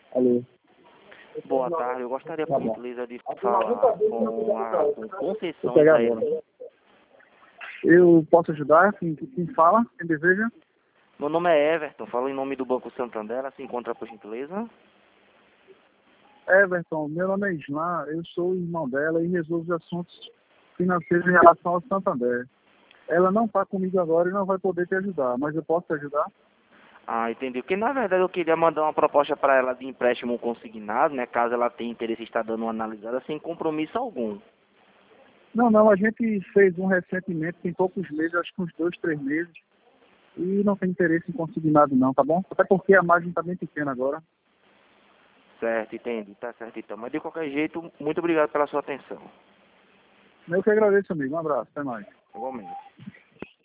Alô. Boa tarde, eu gostaria, Tá por bom. gentileza, de falar com Vou Conceição pegar Israeli. agora. Eu posso ajudar? Quem fala? Quem deseja? Meu nome é Everton, falo em nome do Banco Santander, ela se encontra, por gentileza? Everton, meu nome é Islan, eu sou o irmão dela e resolvo os assuntos financeiros em relação ao Santander. Ela não está comigo agora e não vai poder te ajudar, mas eu posso te ajudar? Ah, entendi. Porque, na verdade, eu queria mandar uma proposta para ela de empréstimo consignado, né? Caso ela tenha interesse em estar dando uma analisada, sem compromisso algum. Não, a gente fez um recentemente, tem poucos meses, acho que uns 2, 3 meses, e não tem interesse em consignado não, tá bom? Até porque a margem está bem pequena agora. Certo, entendi. Tá certo, então. Mas, de qualquer jeito, muito obrigado pela sua atenção. Eu que agradeço, amigo. Um abraço, até mais. Igualmente.